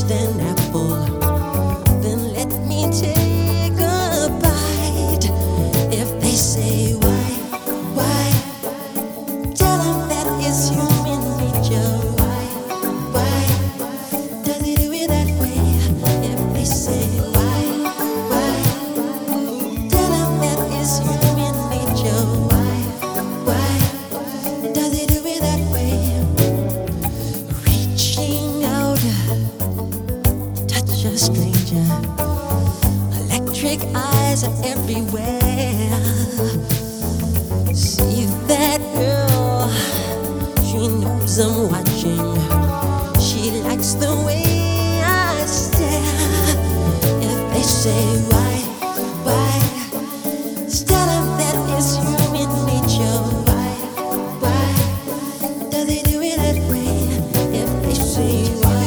crushed an apple, then let me take a bite. If they say why, tell them that it's human nature. Why does it do it that way? If they say why, tell them that it's human nature. Why does it do it that way? Reaching out, touch a stranger. Electric eyes are everywhere. See that girl, she knows I'm watching. She likes the way I stare. If they say why, tell them that it's human nature. Why does it do it that way? If they say why,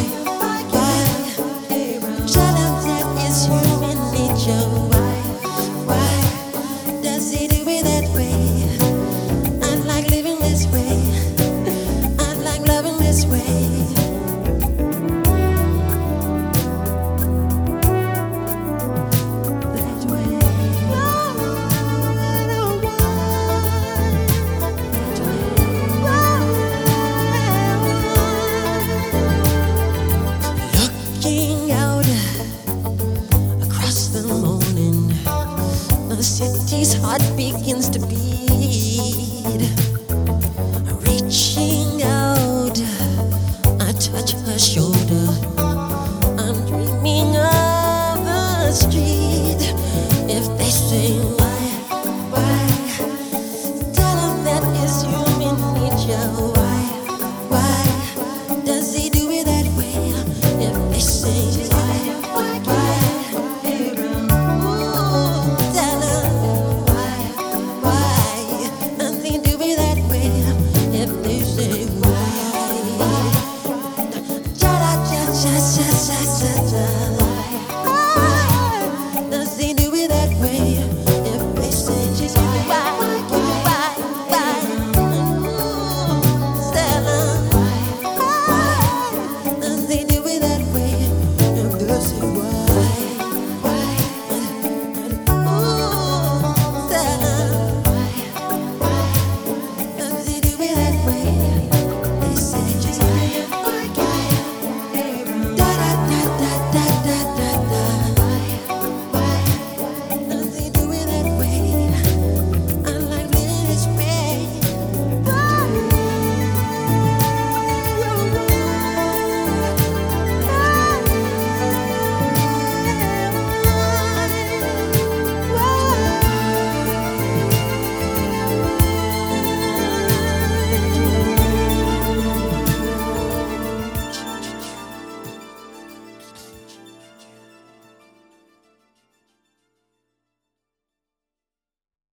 tell them that it's human nature. Why does it do it that way? I like living this way. I like loving this way. That way. Looking out across the morning, the city's heart begins to beat. Reaching out, I touch her shoulder. I'm dreaming of the street. If they say why, tell them that it's human nature. Why does he do it that way? If they say why, tell them why does he do it that way? If they say why, cha cha cha cha cha cha cha.